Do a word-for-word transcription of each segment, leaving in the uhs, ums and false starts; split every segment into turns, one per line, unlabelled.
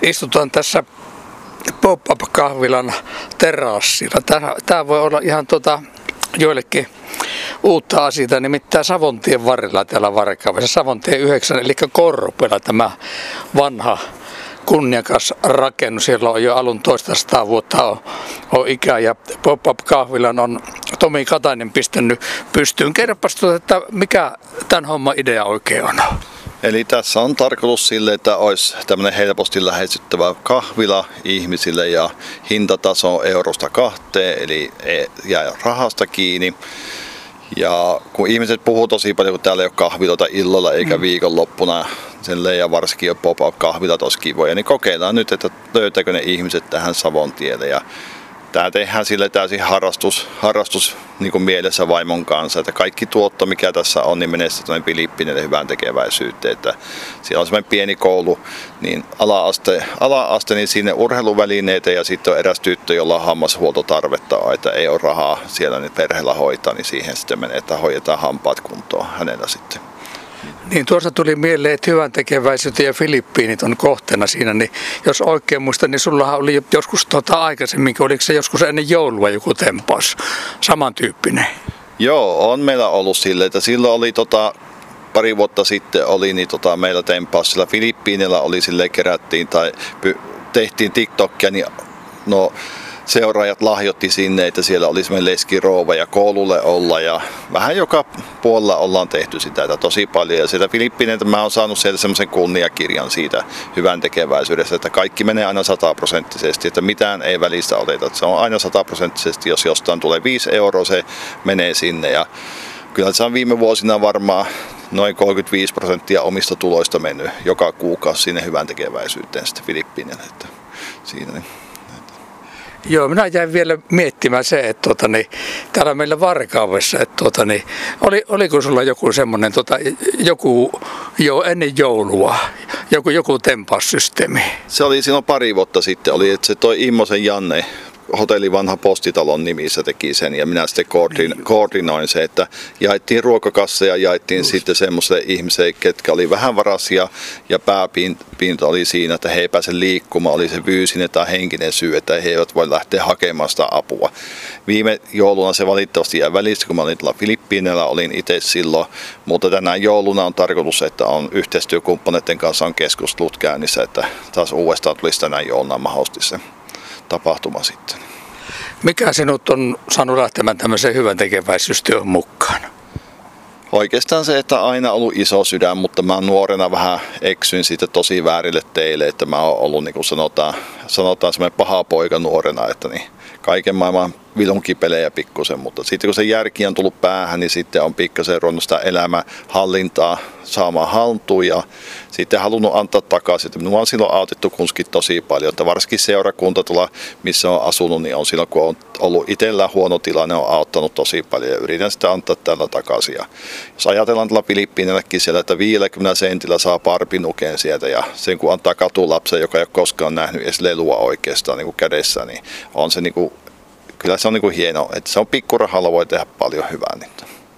Istutaan tässä pop-up-kahvilan terassilla. Tämä voi olla ihan tota, joillekin uutta asiaa, nimittäin Savontien varrella täällä Varkaudessa. Savontien yhdeksän, eli Korpela, tämä vanha kunniakas rakennus. Siellä on jo alun toistasataa vuotta on, on ikää ja pop-up-kahvilan on Tomi Katainen pistänyt pystyyn. Kerropas tuota, että mikä tämän homman idea oikein on?
Eli tässä on tarkoitus sille, että olisi tämmöinen helposti lähestyttävä kahvila ihmisille ja hintataso on eurosta kahteen, eli jää rahasta kiinni. Ja kun ihmiset puhuu tosi paljon, kun täällä ei ole kahviloita illalla eikä viikonloppuna, sen ja varsinkin pop-up-kahvilat olisi kivoja, niin kokeillaan nyt, että löytääkö ne ihmiset tähän Savontielle. Ja tämä tehdään sille täysin harrastus, harrastus niin kuin mielessä vaimon kanssa, että kaikki tuotto, mikä tässä on, niin menee sitten Filippiineille hyvään tekeväisyyteen. Että siellä on semmoinen pieni koulu, niin ala-aste, ala-aste niin sinne urheiluvälineitä ja sitten on eräs tyttö, jolla on hammashuoltotarvetta, että ei ole rahaa siellä niin perheellä hoitaa, niin siihen sitten menee, että hoidetaan hampaat kuntoon hänellä sitten.
Niin tuossa tuli mieleen, että hyvän tekeväisyyteen ja Filippiinit on kohteena siinä, niin jos oikein muistan, niin sullahan oli joskus tota aikaisemmin, oliko se joskus ennen joulua joku tempaus, samantyyppinen?
Joo, on meillä ollut sille, että silloin oli tota, pari vuotta sitten oli niin tota, meillä tempaus, sillä Filippiinillä oli sille kerättiin tai py, tehtiin TikTokia, niin no seuraajat lahjoitti sinne, että siellä oli semmoinen leskirouva ja koululle olla ja vähän joka puolella ollaan tehty sitä että tosi paljon. Ja sieltä Filippiineiltä mä oon saanut sieltä semmoisen kunniakirjan siitä hyvän tekeväisyydestä, että kaikki menee aina sataprosenttisesti, että mitään ei välistä oteta. Se on aina sataprosenttisesti, jos jostain tulee viisi euroa, se menee sinne. Ja kyllä se on viime vuosina varmaan noin kolmekymmentäviisi prosenttia omista tuloista mennyt joka kuukausi sinne hyvän tekeväisyyteen sitten Filippiineille. Että siinä niin.
Joo, minä jäin vielä miettimään se, että tuota, niin, täällä meillä Varkaudessa, että tuota, niin, oli, oliko sulla joku semmoinen, tuota, joku jo ennen joulua, joku, joku tempaussysteemi?
Se oli silloin pari vuotta sitten, oli, että se toi Immosen Janne, hotelli Vanha Postitalon nimissä teki sen ja minä sitten koordin, koordinoin se, että jaettiin ruokakassa ja jaettiin Just. sitten semmoiselle ihmiselle, ketkä oli vähävaraisia ja pääpinta oli siinä, että he ei pääse liikkumaan, oli se fyysinen tai henkinen syy, että he eivät voi lähteä hakemaan sitä apua. Viime jouluna se valitettavasti jäi välistä, kun mä olin tuolla Filippiineillä, olin itse silloin, mutta tänään jouluna on tarkoitus, että on yhteistyökumppaneiden kanssa on keskustelut käynnissä, että taas uudestaan tulisi tänään jouluna mahdollisesti se tapahtuma sitten.
Mikä sinut on saanut lähtemään tämmöiseen hyvän tekeväisyystyöhön mukaan?
Oikeastaan se, että aina ollut iso sydän, mutta mä nuorena vähän eksyin siitä tosi väärille teille, että mä oon ollut niin kuin sanotaan, sanotaan semmoinen paha poika nuorena, että niin kaiken maailman vilunkipelejä pikkusen, mutta sitten kun se järki on tullut päähän, niin sitten on pikkasen ruvennut sitä elämänhallintaa saamaan haltuun ja sitten halunnut antaa takaisin. Minua on silloin autettu kunskin tosi paljon, että varsinkin seurakunta tuolla, missä on asunut, niin on silloin kun on ollut itsellä huono tilanne, on auttanut tosi paljon ja yritän sitä antaa tällä takaisin. Ja jos ajatellaan tällä Filippiinilläkin siellä, että viidelläkymmenellä sentillä saa parpinukeen sieltä ja sen kun antaa katulapsen, joka ei ole koskaan nähnyt edes lelua oikeastaan niin kuin kädessä, niin on se niin kuin kyllä se on niin kuin hienoa, että se on pikkurahalla voi tehdä paljon hyvää. Niin.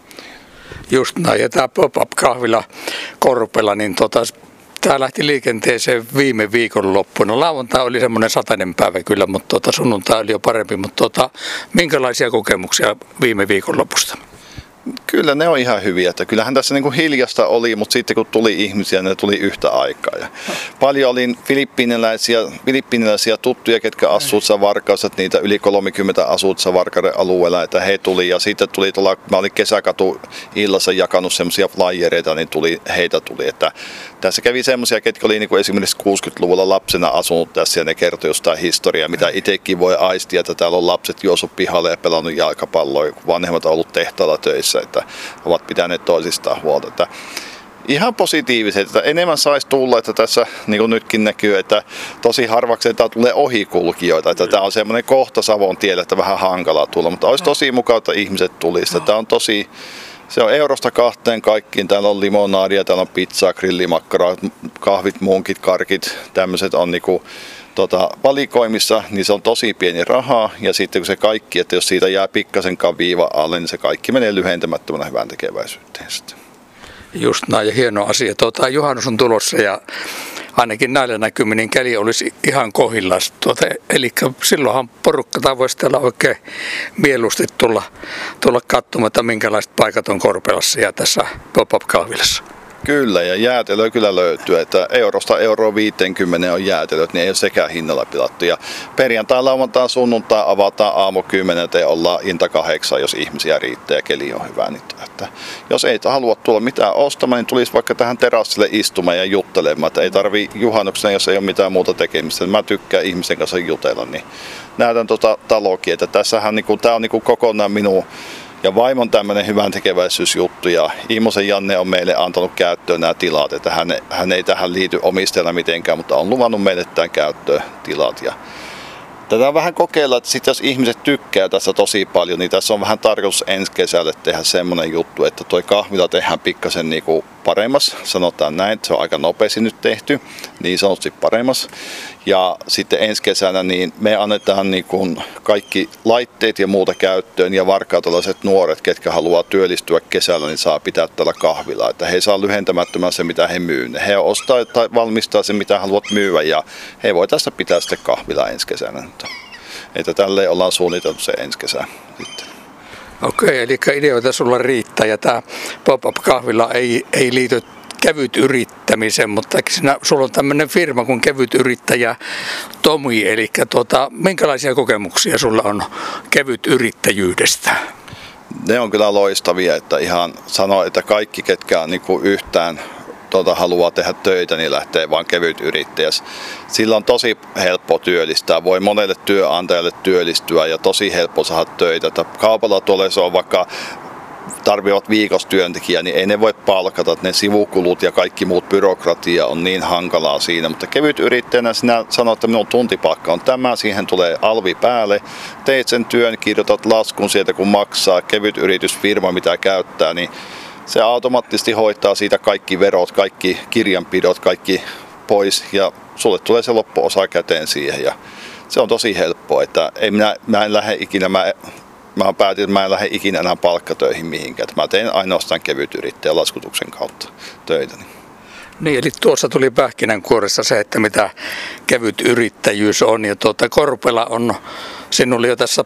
Just näin, ja tämä pop-up-kahvila Korpela, niin tota, tämä lähti liikenteeseen viime viikonloppuna. Lauantai oli semmoinen satainen päivä kyllä, mutta tota, sunnuntai oli jo parempi. Mutta tota, minkälaisia kokemuksia viime viikonlopusta?
Kyllä ne on ihan hyviä, että kyllähän tässä niin kuin hiljasta oli, mutta sitten kun tuli ihmisiä, ne tuli yhtä aikaa. Ja paljon oli filippiiniläisiä, filippiiniläisiä tuttuja, ketkä asuvat Varkaudessa, niitä yli kolmekymmentä asuvat Varkauden alueella, että he tuli ja sitten tuli tuolla, mä olin kesäkatu illassa jakanut semmoisia flyereita, niin tuli, heitä tuli, että tässä kävi semmoisia, ketkä oli niin kuin esimerkiksi kuusikymmentäluvulla lapsena asunut tässä ja ne kertoi jostain historiaa, mitä itsekin voi aistia, että täällä on lapset juossut pihalle ja pelannut jalkapalloa, kun vanhemmat on ollut tehtaalla töissä, että ovat pitäneet toisistaan huolta. Että ihan positiiviset, että enemmän saisi tulla, että tässä niin kuin nytkin näkyy, että tosi harvakseen tämä tulee ohikulkijoita, että tämä on semmoinen kohta Savon tielle, että vähän hankalaa tulla, mutta olisi tosi mukava, että ihmiset tulisivat. Tämä on tosi, se on eurosta kahteen kaikkiin, täällä on limonaadia, täällä on pizzaa, grillimakkaraa, kahvit, munkit, karkit, tämmöiset on niinku Tota, valikoimissa, niin se on tosi pieni raha ja sitten kun se kaikki, että jos siitä jää pikkasenkaan viiva alle, niin se kaikki menee lyhentämättömänä hyvän tekeväisyyteen sitten.
Just näin ja hieno asia. Tuota, juhannus on tulossa ja ainakin näillä näkymin niin keli olisi ihan kohillaan. Tuota, eli silloinhan porukka voisi täällä oikein mieluusti tulla, tulla katsomaan, että minkälaiset paikat on Korpelassa ja tässä pop-up-kahvilassa.
Kyllä, ja jäätelöä kyllä löytyy, että eurosta euroa viisikymmentä on jäätelöt, niin ei ole sekään hinnalla pilattu. Ja perjantai, lauantai, sunnuntai avataan aamu kymmeneltä ja ollaan ilta kahdeksan, jos ihmisiä riittää ja keli on hyvä. Niin, että jos ei halua tulla mitään ostamaan, niin tulisi vaikka tähän terassille istumaan ja juttelemaan. Että ei tarvii juhannuksena, jos ei ole mitään muuta tekemistä. Mä tykkään ihmisen kanssa jutella, niin näytän tuota talokin, että tässähän niin kuin, tämä on niin kuin kokonaan minun ja vaimon tämmöinen hyvän tekeväisyysjuttu, ja Immosen Janne on meille antanut käyttöön nämä tilat, että hän, hän ei tähän liity omistajana mitenkään, mutta on luvannut meille tämän käyttöön tilat. Ja tätä on vähän kokeilla, että sit jos ihmiset tykkää tässä tosi paljon, niin tässä on vähän tarkoitus ensi kesälle tehdä semmoinen juttu, että toi kahvila tehdään pikkasen niinku paremmas, sanotaan näin, että se on aika nopeasti nyt tehty, niin sanotusti paremmas. Ja sitten ensi kesänä niin me annetaan niin kuin kaikki laitteet ja muuta käyttöön, ja varkautalaiset nuoret, ketkä haluaa työllistyä kesällä, niin saa pitää tällä kahvilaa. Että he saa lyhentämättömän se, mitä he myyvät. He ostaa tai valmistaa se, mitä haluat myyä, ja he voi tässä pitää sitten kahvilaa ensi kesänä. Että tälleen ollaan suunniteltu se ensi kesä sitten.
Okei, eli ideoita sulla riittää, ja tämä pop-up-kahvila ei, ei liity kevyt yrittämiseen, mutta sinä, sulla on tämmöinen firma kuin Kevyt Yrittäjä Tomi, eli tuota, minkälaisia kokemuksia sulla on kevyt yrittäjyydestä?
Ne on kyllä loistavia, että ihan sanoo, että kaikki, ketkä on niin kuin yhtään tuota, haluaa tehdä töitä, niin lähtee vaan kevyt yrittäjäs. Sillä on tosi helppo työllistää, voi monelle työnantajalle työllistyä ja tosi helppo saada töitä. Että kaupalla tuolla se on vaikka tarvitsevat viikossa työntekijää, niin ei ne voi palkata, että ne sivukulut ja kaikki muut byrokratia on niin hankalaa siinä. Mutta kevyt yrittäjänä sinä sanot, että minun tuntipalkka on tämä, siihen tulee alvi päälle, teet sen työn, kirjoitat laskun sieltä kun maksaa, kevyt yritysfirma mitä käyttää, niin se automaattisesti hoitaa siitä kaikki verot, kaikki kirjanpidot, kaikki pois ja sulle tulee se loppuosa käteen siihen. Ja se on tosi helppoa, että ei minä, mä en lähde ikinä, mä, mä päätin, että mä en lähde ikinä enää palkkatöihin mihinkään. Mä teen ainoastaan kevyt yrittäjän laskutuksen kautta töitä.
Niin, eli tuossa tuli pähkinänkuoressa se, että mitä kevyt yrittäjyys on. Ja tuota, Korpela on sinulle jo tässä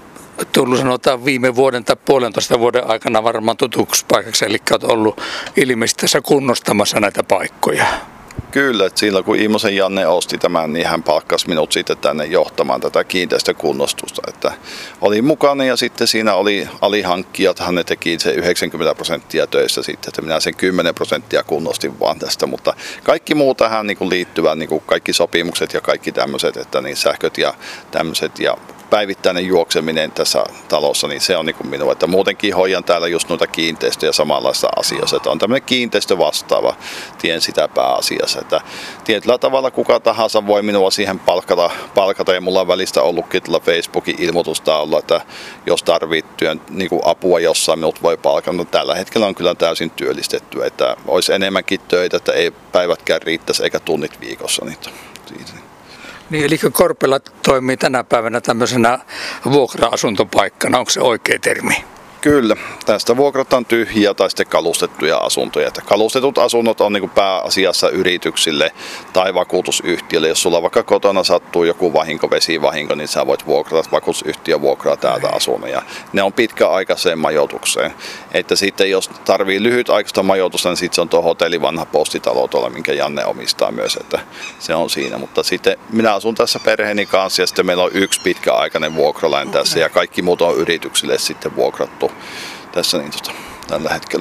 tullut sanotaan viime vuoden tai puolentoista vuoden aikana varmaan tutuksi paikaksi, eli olet ollut ilmeisesti tässä kunnostamassa näitä paikkoja.
Kyllä, että silloin kun Immosen Janne osti tämän, niin hän palkkasi minut sitten tänne johtamaan tätä kiinteistökunnostusta. Että olin mukana ja sitten siinä oli alihankkijat, hän ne teki se yhdeksänkymmentä prosenttia töissä sitten, että minä sen kymmenen prosenttia kunnostin vaan tästä. Mutta kaikki muu tähän niin kuin liittyvät, niin kuin kaikki sopimukset ja kaikki tämmöiset, että niin sähköt ja tämmöiset ja päivittäinen juokseminen tässä talossa, niin se on niin kuin minua, että muutenkin hoidan täällä just noita kiinteistöjä samanlaista asiassa, että on tämmöinen kiinteistö vastaava, tien sitä pääasiassa, että tietyllä tavalla kuka tahansa voi minua siihen palkata, palkata ja mulla on välistä ollutkin tuolla Facebookin ilmoitusta olla, että jos tarvitsee työn niin kuin apua jossain, minut voi palkata, mutta tällä hetkellä on kyllä täysin työllistetty, että olisi enemmänkin töitä, että ei päivätkään riittäisi eikä tunnit viikossa niitä.
Niin, eli Korpela toimii tänä päivänä tämmöisenä vuokra-asuntopaikkana, onko se oikea termi?
Kyllä, tästä vuokrataan tyhjiä tai sitten kalustettuja asuntoja. Että kalustetut asunnot on niin kuin pääasiassa yrityksille tai vakuutusyhtiölle. Jos sulla vaikka kotona sattuu joku vahinko, vesivahinko, niin sä voit vuokrata, että vakuutusyhtiö vuokraa täältä asunnon. Ja ne on pitkäaikaiseen majoitukseen. Että sitten jos tarvii lyhytaikaista majoitusta, niin sitten se on tuo hotelli vanha postitalo tuolla, minkä Janne omistaa myös. Että se on siinä. Mutta sitten minä asun tässä perheeni kanssa ja sitten meillä on yksi pitkäaikainen vuokralainen tässä okay. Ja kaikki muut on yrityksille sitten vuokrattu tässä niin tota, tällä hetkellä.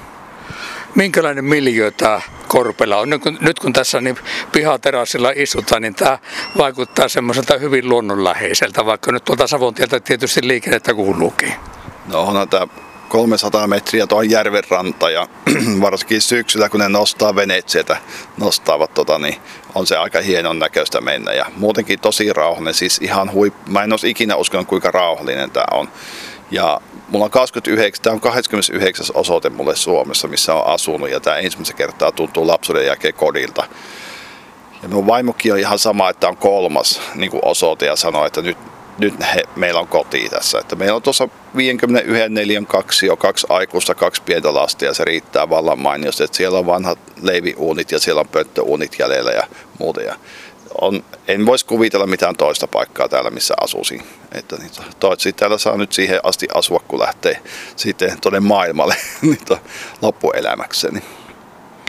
Minkälainen miljöö tämä Korpela on? Nyt kun, nyt kun tässä niin pihaterassilla istutaan, niin tämä vaikuttaa semmoiselta hyvin luonnonläheiseltä, vaikka nyt tuolta Savontieltä tietysti liikennettä kuuluukin.
No onhan tämä kolmesataa metriä tuon järven ranta ja varsinkin syksyllä kun ne nostaa veneet sieltä nostaavat, tota, niin on se aika hienon näköistä mennä ja muutenkin tosi rauhallinen, siis ihan huip... Mä en olisi ikinä uskonut kuinka rauhallinen tämä on. Ja mulla on kaksikymmentäyhdeksän, tämä on kahdeskymmenesyhdeksäs osoite mulle Suomessa, missä on asunut ja tämä ensimmäisen kertaa tuntuu lapsuuden jälkeen kodilta. Ja minun vaimokin on ihan sama, että on kolmas niin kuin osoite ja sanoo, että nyt nyt he, meillä on koti tässä. Että meillä on tuossa viisikymmentäyksi neliön kaksi jo kaksi aikuista, kaksi pientä lasta ja se riittää vallan mainiosti. Että siellä on vanhat leiviuunit ja siellä on pönttöuunit jäljellä ja muuta. Ja on, en voisi kuvitella mitään toista paikkaa täällä, missä asuisin. Että niitä, toivottavasti täällä saa nyt siihen asti asua, kun lähtee sitten tuonne maailmalle loppuelämäkseni.